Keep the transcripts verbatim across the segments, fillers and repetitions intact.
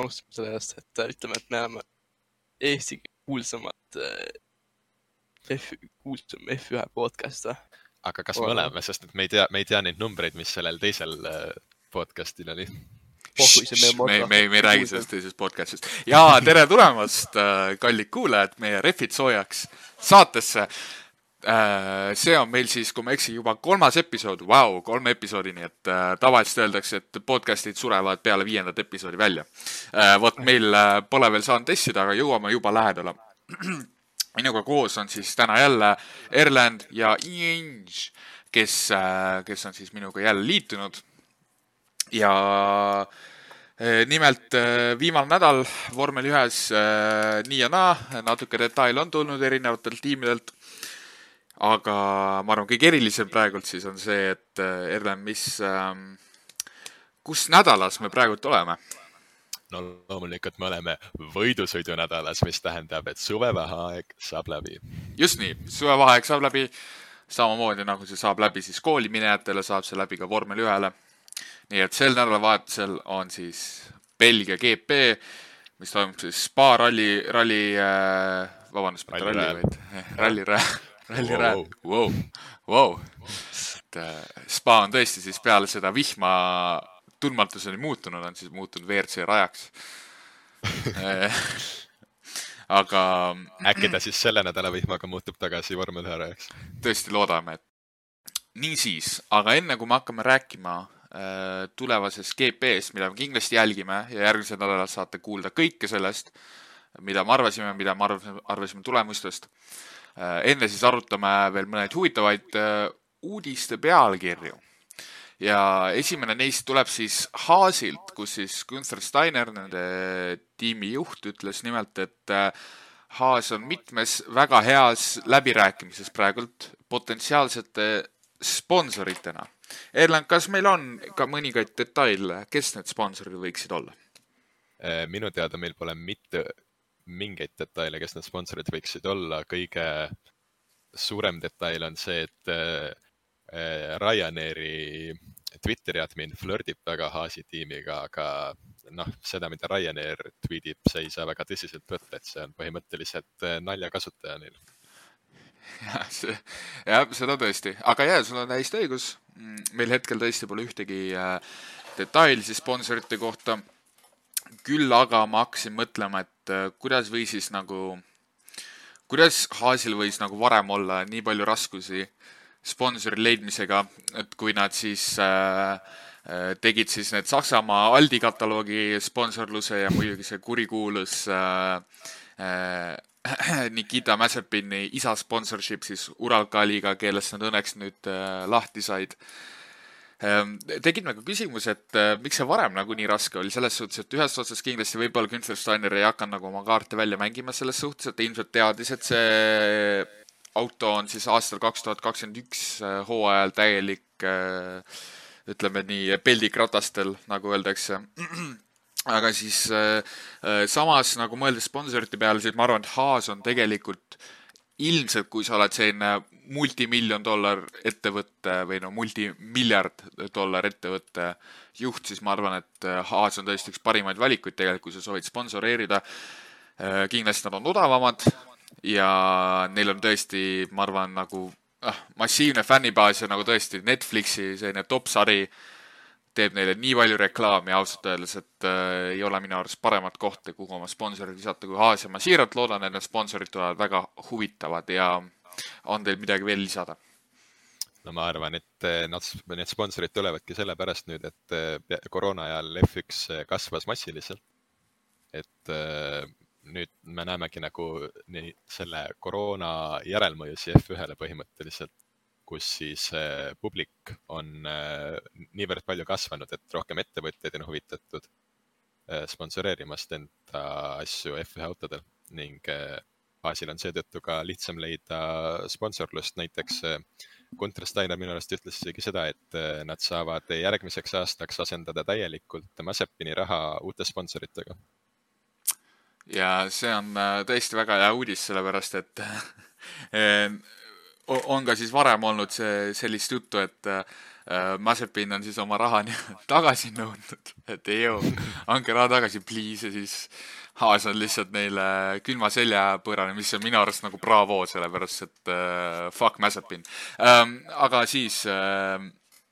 alustame selle eest, et ütleme, et me oleme Eesti kuulsamad F, kuulsam F ühe podcast. Aga kas me oleme, sest et me ei tea, me ei tea neid numbreid, mis sellel teisel podcastil oli. Me, me, me ei räägi sellest teisest podcastist. Ja tere tulemast, kallid kuulajad, meie Refid soojaks saatesse. See on meil siis, kui ma eksin, juba kolmas episood. Vau, kolme episoodi, nii et tavaliselt öeldakse, et podcastid surevad peale viiendat episoodi välja. Vot meil pole veel saanud testida, aga jõuame juba lähedale. Minuga koos on siis täna jälle Erland ja Inge, kes, kes on siis minuga jälle liitunud. Ja nimelt viimane nädal vormel ühes nii ja naa, natuke detail on tulnud erinevatelt tiimidelt, aga ma arvan, kõige erilisem praegult siis on see, et Erlen, mis, kus nädalas me praegult oleme? No loomulikult me oleme võidusõidu nädalas, mis tähendab, et suvevaheaeg saab läbi. Just nii, suvevaheaeg saab läbi, samamoodi nagu see saab läbi siis kooliminejatele, saab see läbi ka vormel ühele. Nii et sel nädalavahetusel on siis Belgia G P, mis toimub siis Spa ralli, ralli, vabandust, mitte ralli, vaid ralli, ralli, ralli, wow, wow. Spa on tõesti siis peale seda vihma tundmatuseni muutunud, on siis muutunud V R C rajaks. Aga äkki ta siis selle nädala vihmaga muutub tagasi vormel ühe rajaks. Tõesti loodame, et nii siis, aga enne kui me hakkame rääkima tulevases G P-st, mida me kindlasti jälgime ja järgmisel nädalal saate kuulda kõike sellest, mida me arvasime, mida me arvasime tulemustest. Enne siis arutame veel mõneid huvitavaid uudiste pealkirju. Ja esimene neist tuleb siis Haasilt, kus siis Günther Steiner, nende tiimi juht, ütles nimelt, et Haas on mitmes väga heas läbirääkimises praegult potentsiaalsete sponsoritena. Erland, kas meil on ka mõningaid detaile, kes need sponsorid võiksid olla? Minu teada meil pole mitte mingeid detaile, kes need sponsorid võiksid olla. Kõige suurem detail on see, et Ryanairi Twitteri admin flirtib väga Haasi tiimiga, aga noh, seda, mida Ryanair tweetib, see ei saa väga tõsiselt võtta, et see on põhimõtteliselt nalja kasutaja neil. Ja, see, ja, seda tõesti. Aga jah, sul on hästi õigus. Meil hetkel tõesti pole ühtegi detailsi sponsorite kohta. Küll aga ma hakkasin mõtlema, et kuidas või siis nagu, kuidas Haasil võis nagu varem olla nii palju raskusi sponsori leidmisega, et kui nad siis äh, tegid siis need Saksamaa Aldi kataloogi sponsorluse ja muidugi see kurikuulus äh, äh, Nikita Mazepini isa sponsorship siis Uralkaliga, kellest nad õnneks nüüd äh, lahti said. Ähm, tegid nagu küsimus, et äh, miks see varem nagu nii raske oli, selles suhtes, et ühest otsast kindlasti võib-olla Günther Steiner ei hakka nagu oma kaarte välja mängima selles suhtes, et ilmselt teadis, et see auto on siis aastal kaks tuhat kakskümmend üks äh, hooajal täielik, äh, ütleme nii, peldikratastel, nagu öeldakse. Aga siis äh, samas nagu mõeldes sponsorite peale, siis ma arvan, et Haas on tegelikult ilmselt, kui sa oled selline multimiljon dollar ettevõtte või no multimiljard dollar ettevõtte juht, siis ma arvan, et Haas on tõesti üks parimaid valikuid tegelikult, kui sa soovid sponsoreerida. Äh, kindlasti nad on odavamad ja neil on tõesti, ma arvan, nagu ah, massiivne fännibaas ja nagu tõesti Netflixi selline top-sari teeb neile nii palju reklaami ausalt öeldes, et äh, ei ole minu arust paremat kohta, kuhu oma sponsorid lisata kui Haas ja ma siiralt loodan, et need sponsorid tulevad väga huvitavad ja on teil midagi veel lisada? No ma arvan, et nad, need sponsorid tulevadki selle pärast nüüd, et koroona ajal F üks kasvas massiliselt. Et äh, nüüd me näemegi nagu nii, selle koroona järelmõjusi F ühele põhimõtteliselt, kus siis äh, publik on äh, niivõrd palju kasvanud, et rohkem ettevõtjaid on huvitatud äh, sponsoreerimast enda asju F ühe autodel ning äh, Haasil on seetõttu ka lihtsam leida sponsorlust. Näiteks äh, Günther Steiner minu arust ütles isegi seda, et äh, nad saavad järgmiseks aastaks asendada täielikult Mazepini raha uute sponsoritega. Ja see on äh, tõesti väga hea uudis, sellepärast, et äh, on ka siis varem olnud see sellist juttu, et Mazepin on siis oma raha tagasi nõudnud, et ei joo, anke raha tagasi, please, ja siis Haas on lihtsalt neile külma selja põõrane, mis on minu arust nagu bravo, sellepärast, et uh, fuck Mazepin. Um, aga siis uh,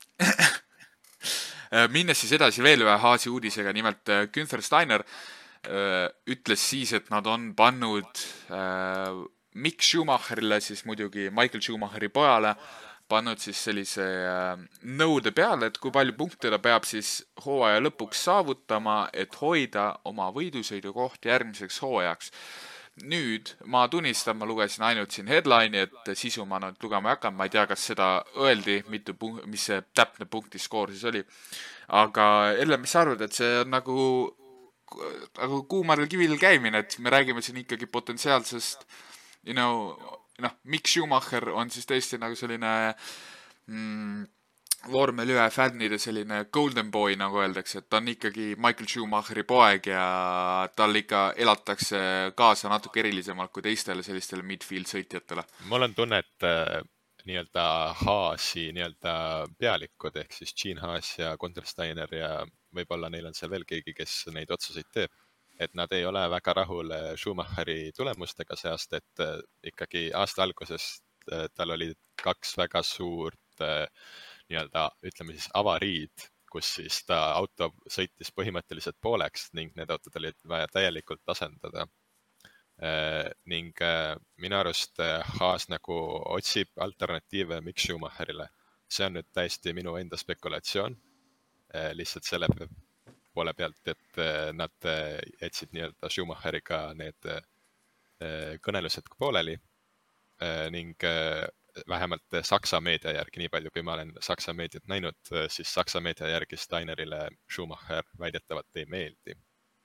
minnes siis edasi veel ühe Haasi uudisega, nimelt uh, Günther Steiner uh, ütles siis, et nad on pannud uh, Mick Schumacherile, siis muidugi Michael Schumacheri pojale, pannud siis sellise äh, nõude peale, et kui palju punkte ta peab siis hooaja lõpuks saavutama, et hoida oma võidusõidu koht järgmiseks hooajaks. Nüüd ma tunnistan, ma lugesin ainult siin headline'i, et sisu ma nüüd lugema ei hakanud, ma ei tea, kas seda öeldi, mitu punkt, mis see täpne punktiskoor siis oli. Aga Elle, mis sa arvad, et see on nagu, nagu kuumaril kivil käimine, et me räägime siin ikkagi potentsiaalsest, you know, noh, Mick Schumacher on siis tõesti nagu selline mm, vormel ühe fännide selline golden boy, nagu öeldakse, et ta on ikkagi Michael Schumacheri poeg ja tal ikka elatakse kaasa natuke erilisemalt kui teistele sellistele midfield sõitjatele. Mul on tunne, et äh, nii-öelda Haasi nii-öelda pealikud, ehk siis Gene Haas ja Günther Steiner ja võib-olla neil on seal veel keegi, kes neid otsuseid teeb. Et nad ei ole väga rahul Schumacheri tulemustega see aasta, et äh, ikkagi aasta alguses äh, tal oli kaks väga suurt äh, nii-öelda, ütleme siis avariid, kus siis ta auto sõitis põhimõtteliselt pooleks ning need autod olid vaja täielikult asendada. Äh, ning äh, minu arust äh, Haas nagu otsib alternatiive Mick Schumacherile. See on nüüd täiesti minu enda spekulatsioon, äh, lihtsalt selle poole pealt, et nad jätsid nii-öelda Schumacheriga need kõnelused pooleli ning vähemalt Saksa meedia järgi, nii palju kui ma olen Saksa meediat näinud, siis Saksa meedia järgi Steinerile Schumacher väidetavalt ei meeldi.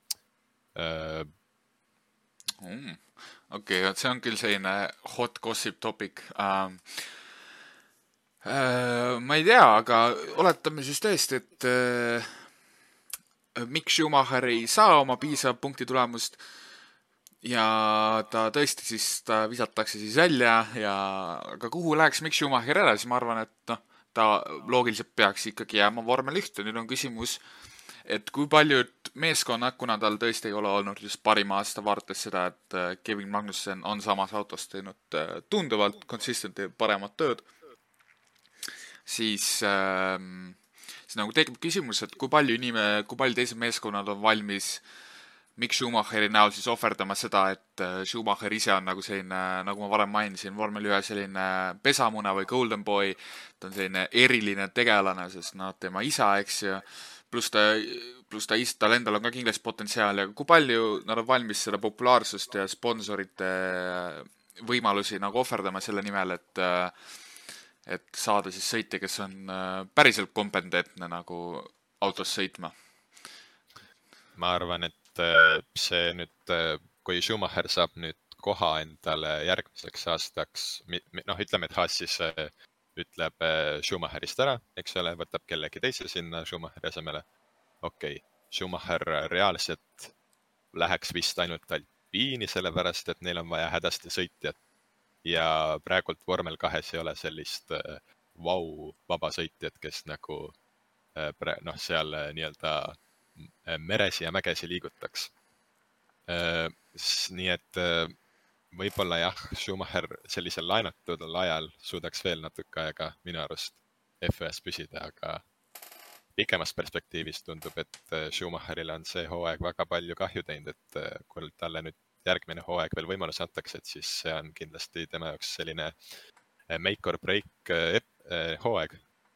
Mm, Okei, okay, see on küll selline hot gossip topic. Um, uh, ma ei tea, aga oletame siis tõesti, et uh, Mick Schumacher ei saa oma piisav punkti tulemust ja ta tõesti siis ta visatakse siis välja ja aga kuhu läheks Mick Schumacher ära, siis ma arvan, et noh, ta loogiliselt peaks ikkagi jääma vormel ühte. Nüüd on küsimus, et kui paljud meeskonnad, kuna tal tõesti ei ole olnud just parima aasta vaadates seda, et Kevin Magnussen on samas autos teinud tunduvalt consistently paremat tööd, siis ähm, siis nagu tekib küsimus, et kui palju inime, kui palju teised meeskonnad on valmis Mick Schumacheri näol siis ohverdama seda, et Schumacher ise on nagu selline, nagu ma varem mainisin, vormel ühe selline pesamuna või golden boy, ta on selline eriline tegelane, sest noh, tema isa, eks ja pluss ta, pluss ta ise, tal endal on ka kindlasti potentsiaal ja kui palju nad on valmis seda populaarsust ja sponsorite võimalusi nagu ohverdama selle nimel, et et saada siis sõitja, kes on päriselt kompetentne nagu autos sõitma. Ma arvan, et see nüüd, kui Schumacher saab nüüd koha endale järgmiseks aastaks, noh, ütleme, et Haas siis ütleb Schumacherist ära, eks ole, võtab kellegi teise sinna Schumacheri asemele. Okei, okay. Schumacher reaalselt läheks vist ainult Alpiini, sellepärast, et neil on vaja hädasti sõitjat. Ja praegult vormel kahes ei ole sellist äh, vau vabasõitjat, kes nagu äh, noh, seal äh, nii-öelda äh, meresi ja mägesi liigutaks. Äh, nii et äh, võib-olla jah, Schumacher sellisel laenatud ajal suudaks veel natuke aega minu arust F ühes püsida, aga pikemas perspektiivis tundub, et äh, Schumacherile on see hooaeg väga palju kahju teinud, et äh, kui talle nüüd järgmine hooaeg veel võimalus antakse, et siis see on kindlasti tema jaoks selline make or break hooaeg.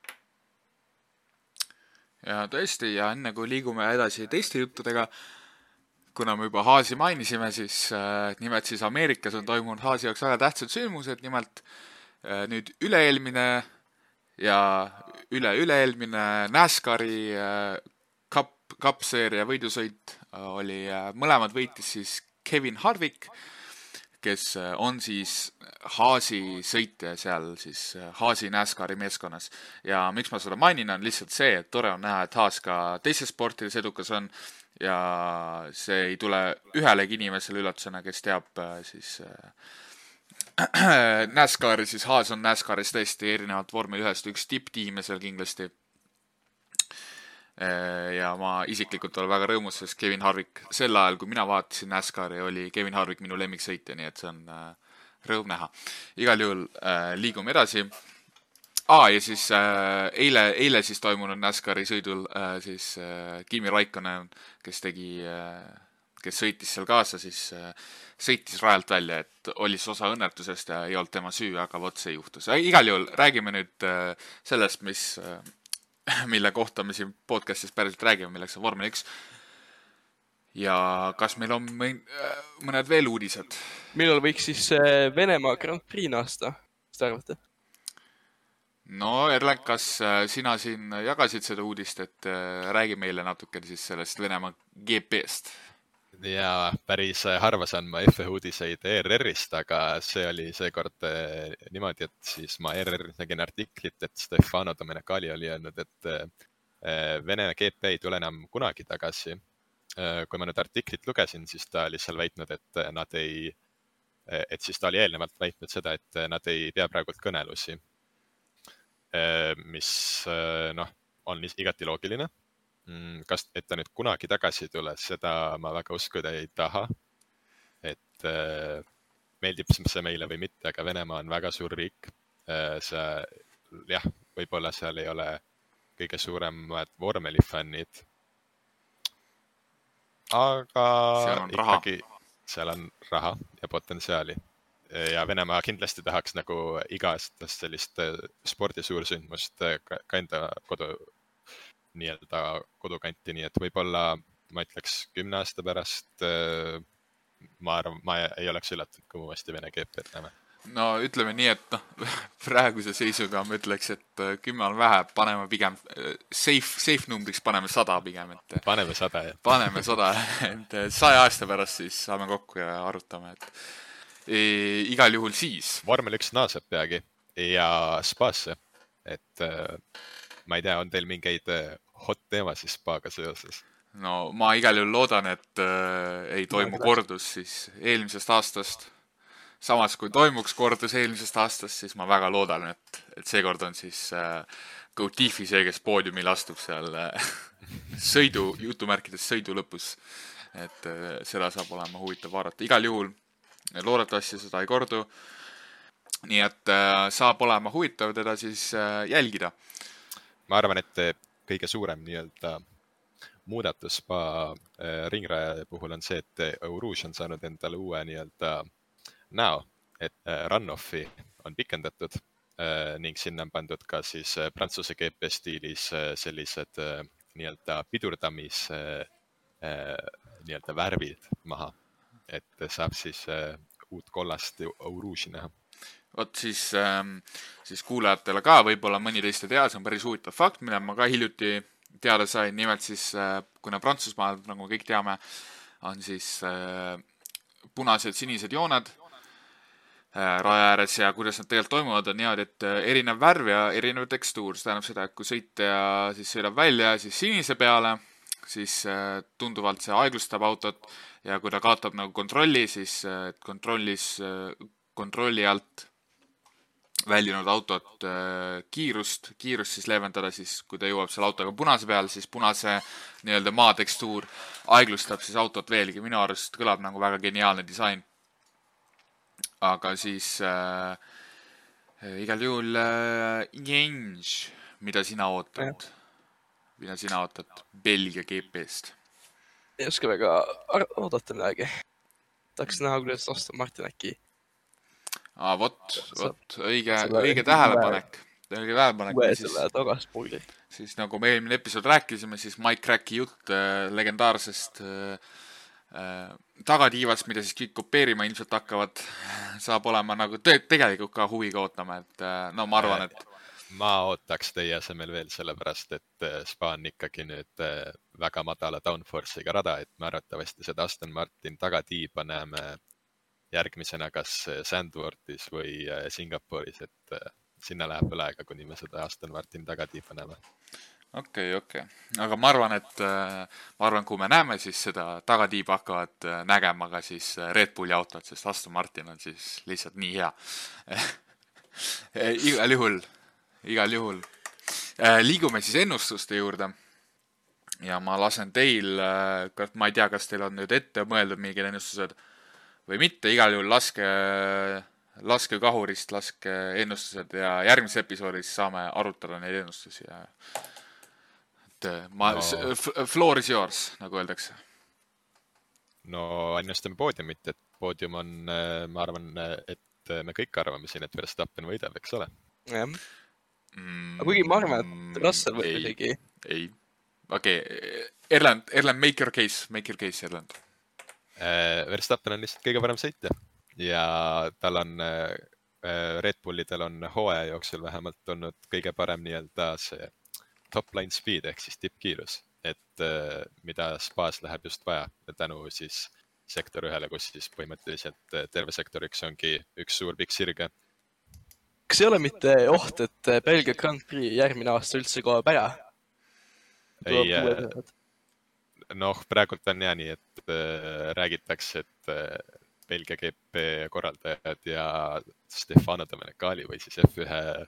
Ja tõesti, ja enne kui liigume edasi teiste juttudega, kuna me juba Haasi mainisime, siis äh, nimelt siis Ameerikas on toimunud Haasi jaoks väga tähtsad sündmused, nimelt äh, nüüd üleelmine ja üle-üleelmine NASCARi äh, cup, cup seeria võidusõit äh, oli, äh, mõlemad võitis siis Kevin Harvick, kes on siis Haasi sõitja seal siis Haasi NASCARi meeskonnas. Ja miks ma seda mainin on lihtsalt see, et tore on näha, et Haas ka teistes sportides edukas on ja see ei tule ühelegi inimesele üllatusena, kes teab siis NASCARi, siis Haas on NASCARis tõesti erinevalt vormel ühest üks tipptiime seal kindlasti. Ja ma isiklikult olen väga rõõmus, sest Kevin Harvick sel ajal, kui mina vaatasin NASCARi, oli Kevin Harvick minu lemmiksõitja, nii et see on rõõm näha. Igal juhul liigume edasi. Aa, ja siis äh, eile, eile siis toimunud NASCARi sõidul äh, siis äh, Kimi Raikkonen, kes tegi, äh, kes sõitis seal kaasa, siis äh, sõitis rajalt välja, et oli osa õnnetusest ja ei olnud tema süü, aga vot see juhtus. Igal juhul räägime nüüd äh, sellest, mis, äh, mille kohta me siin podcastis päriselt räägime, milleks on vormel üks. Ja kas meil on mõned veel uudised? Millal võiks siis Venemaa Grand Prix naasta, mis te arvate? No Erlen, kas sina siin jagasid seda uudist, et räägi meile natuke siis sellest Venemaa G P-st? Ja päris harva saan ma F üks uudiseid E R R-ist, aga see oli seekord niimoodi, et siis ma E R R-is nägin artiklit, et Stefano Domenicali oli öelnud, et Vene G P ei tule enam kunagi tagasi. Kui ma nüüd artiklit lugesin, siis ta oli seal väitnud, et nad ei, et siis ta oli eelnevalt väitnud seda, et nad ei pea praegult kõnelusi, mis noh, on igati loogiline. Kas, et ta nüüd kunagi tagasi tule, seda ma väga uskuda ei taha, et meeldib see meile või mitte, aga Venemaa on väga suur riik. See, jah, võib-olla seal ei ole kõige suuremad vormelifännid, aga seal ikkagi raha. Seal on raha ja potentsiaali. Ja Venemaa kindlasti tahaks nagu iga-aastast sellist spordisuursündmust ka enda kodu, nii-öelda kodukanti, nii et võib-olla ma ütleks kümne aasta pärast ma, arvan, ma ei oleks üllatud, kui uuesti Vene G P-d näeme. No ütleme nii, et no, praeguse seisuga ma ütleks, et kümme on vähe, paneme pigem safe, safe numbriks paneme sada pigem. Et paneme sada, jah. Paneme sada, et saja aasta pärast siis saame kokku ja arutame, et e, igal juhul siis. Vormel üks naaseb peagi ja Spaasse, et ma ei tea, on teil mingeid hot teemasid Spaaga seoses? No ma igal juhul loodan, et äh, ei toimu kordus siis eelmisest aastast. Samas, kui toimuks kordus eelmisest aastast, siis ma väga loodan, et, et seekord on siis äh, Gautifi see, kes poodiumil astub seal äh, sõidu, jutumärkides sõidu lõpus. Et äh, seda saab olema huvitav vaadata. Igal juhul loodetavasti seda ei kordu. Nii et äh, saab olema huvitav teda siis äh, jälgida. Ma arvan, et kõige suurem nii-öelda muudatus Spa äh, ringraja puhul on see, et Eau-Rouge on saanud endale uue nii-öelda näo, et run-offi on pikendatud ning sinna on pandud ka siis Prantsuse G P stiilis sellised nii-öelda pidurdamis nii-öelda värvid maha, et saab siis uut kollast Eau-Rouge'i näha. Vot siis, siis kuulajatele ka võib-olla mõni teist ei tea, see on päris huvitav fakt, mille ma ka hiljuti teada sain, nimelt siis kuna Prantsusmaal, nagu kõik teame, on siis punased sinised jooned raja ääres ja kuidas nad tegelikult toimuvad on niimoodi, et erinev värv ja erinev tekstuur. See tähendab seda, et kui sõitja siis sõidab välja siis sinise peale, siis tunduvalt see aeglustab autot ja kui ta kaotab nagu kontrolli, siis kontrollis, kontrolli alt väljunud autot kiirust, kiirust siis leevendada, siis kui ta jõuab seal autoga punase peal, siis punase nii-öelda maatekstuur aeglustab siis autot veelgi. Minu arust kõlab nagu väga geniaalne disain. Aga siis äh, igal juhul äh, Jens, mida sina ootad? Mida sina ootad Belgia G P-st? Ei oska väga oodata midagi. Tahaks näha, kuidas Aston Martin äkki. Aa, vot, vot, õige, õige tähelepanek. Õige tähelepanek. Uue selle tagaspooli. Siis nagu me eelmine episood rääkisime, siis Mike Cracki jutt äh, legendaarsest äh, tagatiivast, mida siis kõik kopeerima ilmselt hakkavad, saab olema nagu te tegelikult ka huviga ootama, et no ma arvan, et ma ootaks teie asemel veel sellepärast, et Spa on ikkagi nüüd väga madala downforce'iga rada, et me arvatavasti seda Aston Martin tagatiiba näeme järgmisena kas Sandworthis või Singapuris, et sinna läheb veel aega, kuni me seda Aston Martin tagatiiba näeme. okei, okei. Aga ma arvan, et äh, ma arvan, kui me näeme siis seda tagatiiba hakkavad äh, nägema ka siis äh, Red Bulli autot, sest Aston Martin on siis lihtsalt nii hea. igal juhul, igal juhul. Äh, liigume siis ennustuste juurde. Ja ma lasen teil, äh, ma ei tea, kas teil on nüüd ette mõeldud mingid ennustused või mitte, igal juhul laske, laske kahurist, laske ennustused ja järgmises episoodis saame arutada neid ennustusi ja et ma, No. f- floor is yours, nagu öeldakse. no ennustame poodiumit, et poodium on, äh, ma arvan, äh, et me kõik arvame siin, et Verstappen võidab, eks ole. jah. Mm, Aga kuigi ma arvan, et Russell võib ei, isegi. ei. Okei, okay. Erland, Erland, make your case, make your case, Erland. Äh, Verstappen on lihtsalt kõige parem sõitja ja tal on, äh, äh, Red Bullidel on hooaja jooksul vähemalt olnud kõige parem nii-öelda see top line speed ehk siis tippkiirus, et äh, mida spaas läheb just vaja ja tänu siis sektor ühele, kus siis põhimõtteliselt äh, terve sektoriks ongi üks suur pikk sirge. Kas ei ole mitte oht, et Belgia Grand Prix järgmine aasta üldse kaob ära? Ei, äh, noh, praegult on ja nii, et äh, räägitakse, et äh, Belgia G P korraldajad ja Stefano Domenicali või siis F üks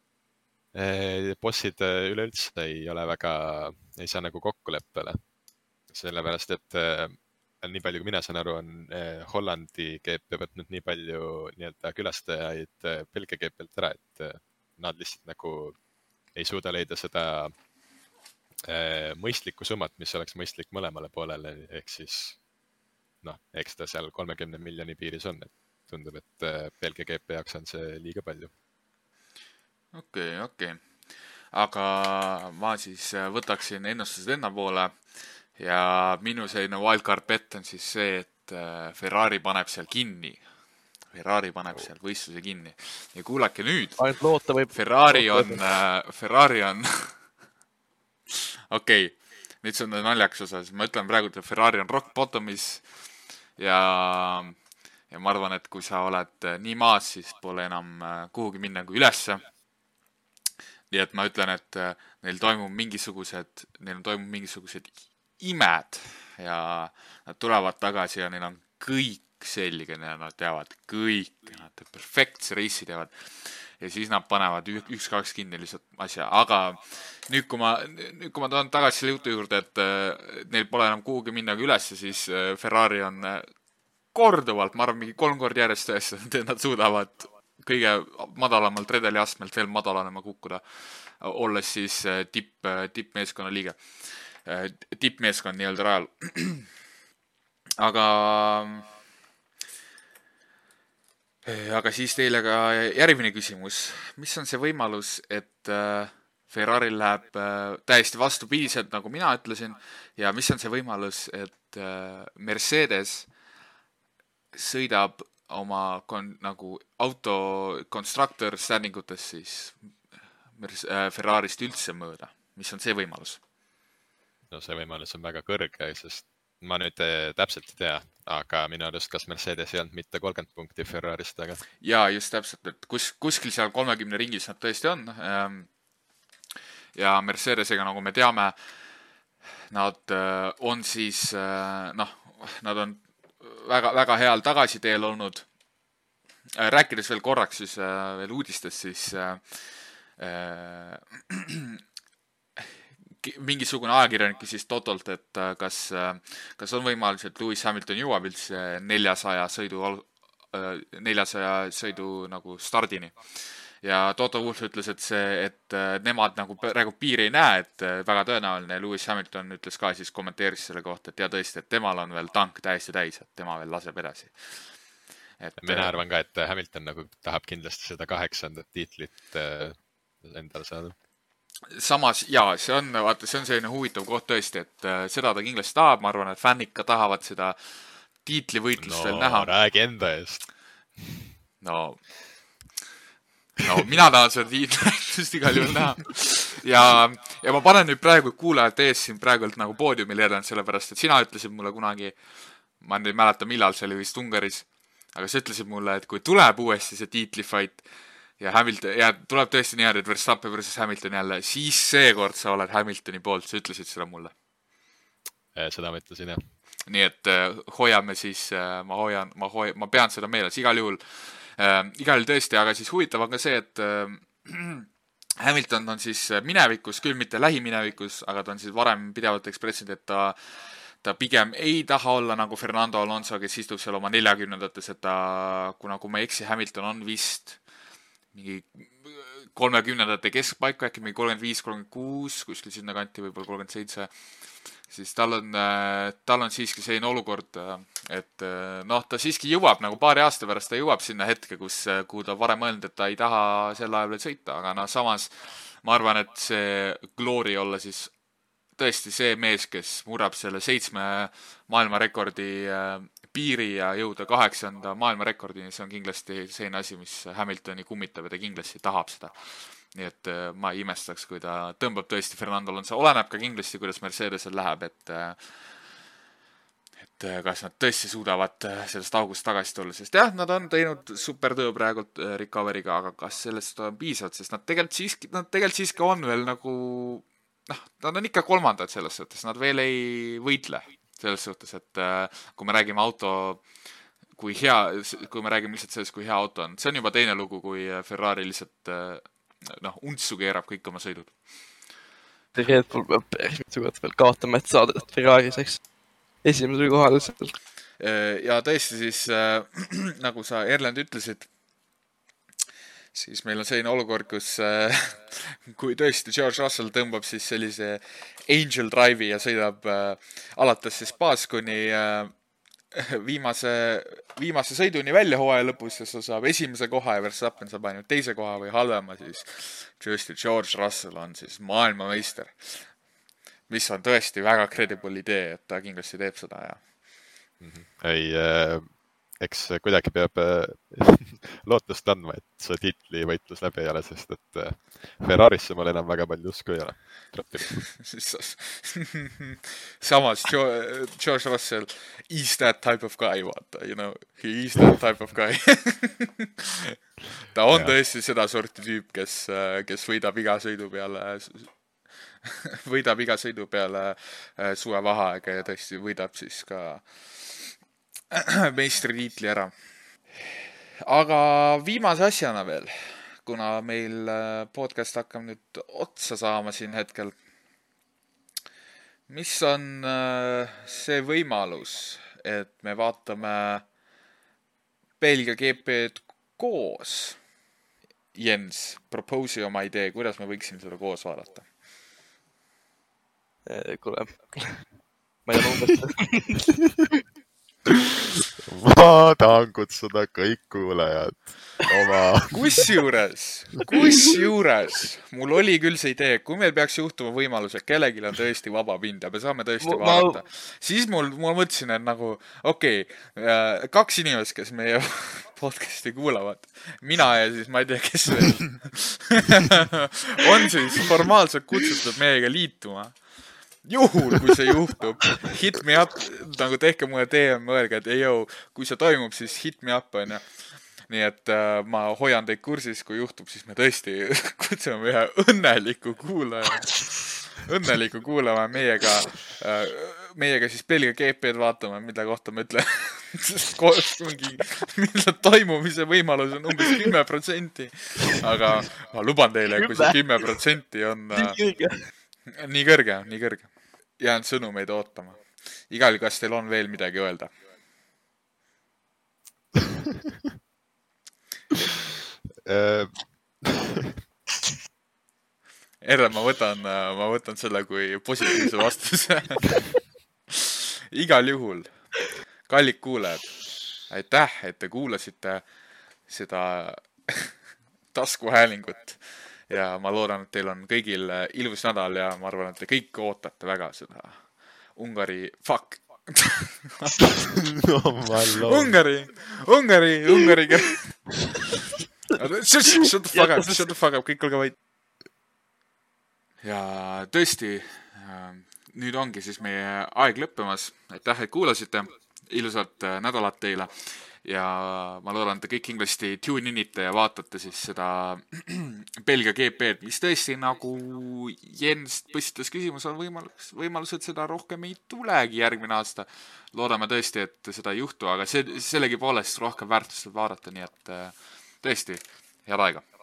äh, bossid äh, üleüldse ei ole väga, ei saa nagu kokkuleppele. Sellepärast, et äh, nii palju, kui mina saan aru, on äh, Hollandi G P võtnud nii palju nii-öelda külastajaid äh, Belgia G P-lt ära, et äh, nad lihtsalt nagu ei suuda leida seda äh, mõistlikku summat, mis oleks mõistlik mõlemale poolele, ehk siis noh, eks ta seal kolmekümne miljoni piiris on, et tundub, et äh, Belgia G P jaoks on see liiga palju. Okei, okei. Aga ma siis võtaksin ennustused enda poole ja minu selline wildcard bet on siis see, et äh, Ferrari paneb seal kinni. Ferrari paneb seal võistluse kinni. Ja kuulake nüüd. Ainult loota võib. Ferrari on, äh, Ferrari on, okei, nüüd see on naljakas osas. Ma ütlen praegu, et Ferrari on rock bottomis ja, ja ma arvan, et kui sa oled nii maas, siis pole enam kuhugi minna kui ülesse. Nii et ma ütlen, et neil toimub mingisugused, neil toimub mingisugused imed ja nad tulevad tagasi ja neil on kõik selge, nad teavad kõik, nad perfektse reisi teevad ja siis nad panevad üks-kaks kinni lihtsalt asja, aga nüüd kui ma, nüüd kui ma tahan tagasi selle jutu juurde, et neil pole enam kuhugi minna kui ülesse, siis Ferrari on korduvalt, ma arvan, mingi kolm kord järjest tõestanud, et nad suudavad kõige madalamalt redeli astmelt veel madalanema kukkuda, olles siis tipp, tippmeeskonna liige. Tippmeeskond nii-öelda rajal. Aga, aga siis teile ka järgmine küsimus. Mis on see võimalus, et Ferrari läheb täiesti vastupidiselt, nagu mina ütlesin, ja mis on see võimalus, et Mercedes sõidab oma kon, nagu auto constructor standingutes siis Ferrarist üldse mööda. Mis on see võimalus? No see võimalus on väga kõrge, sest ma nüüd täpselt ei tea, aga minu arust kas Mercedes ei olnud mitte kolmkümmend punkti Ferrarist, aga... Jaa, just täpselt, et kus, kuskil seal kolmekümne ringis nad tõesti on. Ja Mercedesega, nagu me teame, nad on siis, noh, nad on väga, väga heal tagasiteel olnud. Rääkides veel korraks siis veel uudistest, siis äh, mingisugune ajakirjanik küsis Totolt, et kas, kas on võimalus, et Lewis Hamilton jõuab üldse neljasaja sõidu, neljasaja sõidu nagu stardini. Ja Toto Wolff ütles, et see, et nemad nagu praegu piiri ei näe, et väga tõenäoline. Lewis Hamilton ütles ka siis, kommenteeris selle kohta, et ja tõesti, et temal on veel tank täiesti täis, et tema veel laseb edasi. Et, Mina arvan ka, et Hamilton nagu tahab kindlasti seda kaheksandat tiitlit endale saada. Samas, jaa, see on, vaata, see on selline huvitav koht tõesti, et seda ta kindlasti tahab. Ma arvan, et fännid ka tahavad seda tiitlivõitlust no, veel näha. No, räägi enda eest. No... No, mina tahan seda tiitlivõitlust igal juhul näha. Ja, ja ma panen nüüd praegu kuulajate ees siin praegult nagu poodiumil järjend, sellepärast, et sina ütlesid mulle kunagi, ma ei mäleta millal, see oli vist Ungaris, aga sa ütlesid mulle, et kui tuleb uuesti see tiitlifait, ja Hamilton, ja tuleb tõesti niimoodi, et Verstappen versus Hamilton jälle, siis seekord sa oled Hamiltoni poolt, sa ütlesid seda mulle. Seda ma ütlesin, jah. Nii et äh, hoiame siis, äh, ma hoian, ma hoi-, ma pean seda meeles, igal juhul, äh, igal juhul tõesti, aga siis huvitav on ka see, et äh, Hamilton on siis minevikus, küll mitte lähiminevikus, aga ta on siis varem pidevalt ekspressinud, et ta, ta pigem ei taha olla nagu Fernando Alonso, kes istub seal oma neljakümnendates, et ta, kuna kui ma ei eksi, Hamilton on vist mingi kolmekümnendate keskpaika, äkki mingi kolmkümmend viis, kolmkümmend kuus, kuskil sinna kanti, võib-olla kolmkümmend seitse, siis tal on, tal on siiski selline olukord, et noh, ta siiski jõuab nagu paari aasta pärast, ta jõuab sinna hetke, kus, kuhu ta varem mõelnud, et ta ei taha sel ajal veel sõita, aga noh, samas ma arvan, et see glory olla siis tõesti see mees, kes murrab selle seitsme maailmarekordi piiri ja jõuda kaheksanda maailmarekordini, see on kindlasti selline asi, mis Hamiltoni kummitab ja ta kindlasti tahab seda. Nii et ma ei imestaks, kui ta tõmbab tõesti Fernando Alonso. Oleneb ka kindlasti, kuidas Mercedesel läheb, et, et kas nad tõesti suudavad sellest august tagasi tulla. Sest jah, nad on teinud supertöö praegult recovery'ga, aga kas sellest on piisavalt, sest nad tegelikult siiski, nad tegelikult siiski on veel nagu, noh, nad on ikka kolmandad selles suhtes, nad veel ei võitle selles suhtes, et kui me räägime auto kui hea, kui me räägime lihtsalt sellest, kui hea auto on, see on juba teine lugu, kui Ferrari lihtsalt noh, untsu keerab kõik oma sõidud. Red Bull peab päris veel kaotama, et saada Ferrariseks esimesel kohal seal. Ja tõesti siis, nagu sa Erlend ütlesid, siis meil on selline olukord, kus kui tõesti George Russell tõmbab siis sellise Angel Drive'i ja sõidab alates siis baas kuni viimase, viimase sõiduni välja hooaja lõpus ja sa saab esimese koha ja Verstappen saab ainult teise koha või halvema, siis tõesti George Russell on siis maailmameister, mis on tõesti väga credible idee, et ta kindlasti teeb seda ja mm-hmm. ei äh, eks kuidagi peab äh, lootust andma, et see titli võitlus läbi ei ole, sest et äh, Ferrarisse mul enam väga palju usku ei ole. Samas George Russell is that type of guy, vaata, you know, he is that type of guy. Ta on ja. Tõesti seda sorti tüüp, kes, kes võidab iga sõidu peale võidab iga sõidu peale suvevaheaega ja tõesti võidab siis ka meistritiitli ära. Aga viimase asjana veel, kuna meil podcast hakkab nüüd otsa saama siin hetkel. Mis on see võimalus, et me vaatame Belgia G P-d koos? Jens, propose oma idee, kuidas me võiksime seda koos vaadata? Kuule, ma ei ole umbes ma tahan kutsuda kõik kuulajad oma kusjuures, kusjuures mul oli küll see idee, kui meil peaks juhtuma võimalus, et kellelgi on tõesti vaba pind ja me saame tõesti ma, vaadata, ma... siis mul, mul mõtlesin, et nagu okei, okay, kaks inimest, kes meie podcasti kuulavad, mina ja siis ma ei tea, kes veel on siis formaalselt kutsutud meiega liituma. Juhul, kui see juhtub, hit me up, nagu tehke mulle D M, mõelge, et ei jõu, kui see toimub, siis hit me up, on ja. Nii et äh, ma hoian teid kursis, kui juhtub, siis me tõesti kutsume ühe õnneliku kuulaja, õnneliku kuulama meiega, äh, meiega siis Belgia G P-d vaatama, mida kohta ma ütlen, mingi, mille toimumise võimalus on umbes kümme protsenti, aga ma luban teile, kui see kümme protsenti on äh, nii kõrge, nii kõrge. Jään sõnumeid ootama. Igal, kas teil on veel midagi öelda? Erle, ma võtan, ma võtan selle kui positiivse vastuse. Igal juhul, kallid kuulajad, aitäh, et te kuulasite seda taskuhäälingut. Ja ma loodan, et teil on kõigil ilus nädal ja ma arvan, et te kõik ootate väga seda Ungari, fuck. no, Ungari, Ungari, Ungari. Shut the fuck up, shut the fuck up, kõik olge vaid. Ja tõesti, nüüd ongi siis meie aeg lõppemas. Aitäh, et kuulasite. Ilusat nädalat teile. ja ma loodan, et te kõik kindlasti tune inite ja vaatate siis seda Belgia G P-d, mis tõesti nagu Jens püstitas küsimus, on võimalus, võimalused seda rohkem ei tulegi järgmine aasta. Loodame tõesti, et seda ei juhtu, aga see, sellegi poolest rohkem väärtust vaadata, nii et tõesti, head aega!